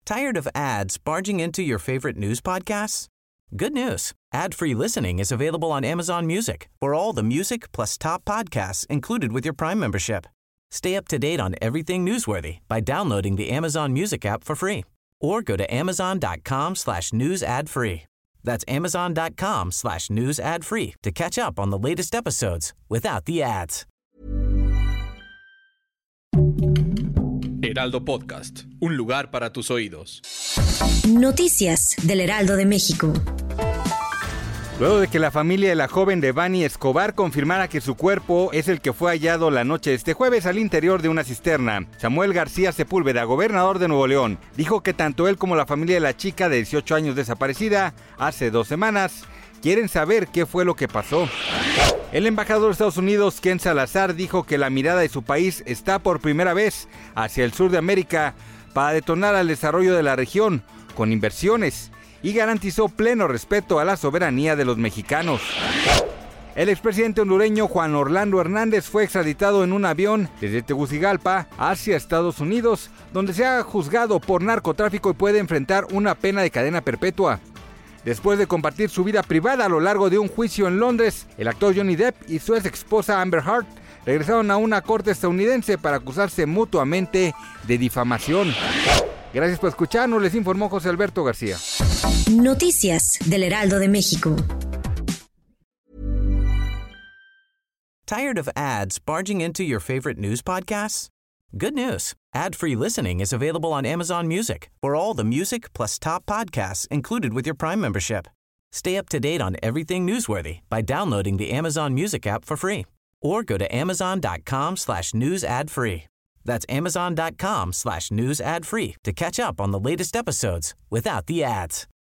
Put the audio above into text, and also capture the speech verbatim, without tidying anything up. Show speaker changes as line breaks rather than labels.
Tired of ads barging into your favorite news podcasts? Good news. Ad-free listening is available on Amazon Music for all the music plus top podcasts included with your Prime membership. Stay up to date on everything newsworthy by downloading the Amazon Music app for free or go to amazon.com slash news ad free. That's amazon.com slash news ad free to catch up on the latest episodes without the ads.
Heraldo Podcast, un lugar para tus oídos.
Noticias del Heraldo de México.
Luego de que la familia de la joven Devani Escobar confirmara que su cuerpo es el que fue hallado la noche de este jueves al interior de una cisterna, Samuel García Sepúlveda, gobernador de Nuevo León, dijo que tanto él como la familia de la chica de dieciocho años desaparecida hace dos semanas quieren saber qué fue lo que pasó. El embajador de Estados Unidos, Ken Salazar, dijo que la mirada de su país está por primera vez hacia el sur de América para detonar al desarrollo de la región con inversiones y garantizó pleno respeto a la soberanía de los mexicanos. El expresidente hondureño Juan Orlando Hernández fue extraditado en un avión desde Tegucigalpa hacia Estados Unidos, donde se ha juzgado por narcotráfico y puede enfrentar una pena de cadena perpetua. Después de compartir su vida privada a lo largo de un juicio en Londres, el actor Johnny Depp y su ex esposa Amber Heard regresaron a una corte estadounidense para acusarse mutuamente de difamación. Gracias por escucharnos, les informó José Alberto García.
Noticias del Heraldo de México.
Tired of ads barging into your favorite news podcasts? Good news. Ad-free listening is available on Amazon Music for all the music plus top podcasts included with your Prime membership. Stay up to date on everything newsworthy by downloading the Amazon Music app for free or go to amazon.com slash news ad free. That's amazon.com slash news ad free to catch up on the latest episodes without the ads.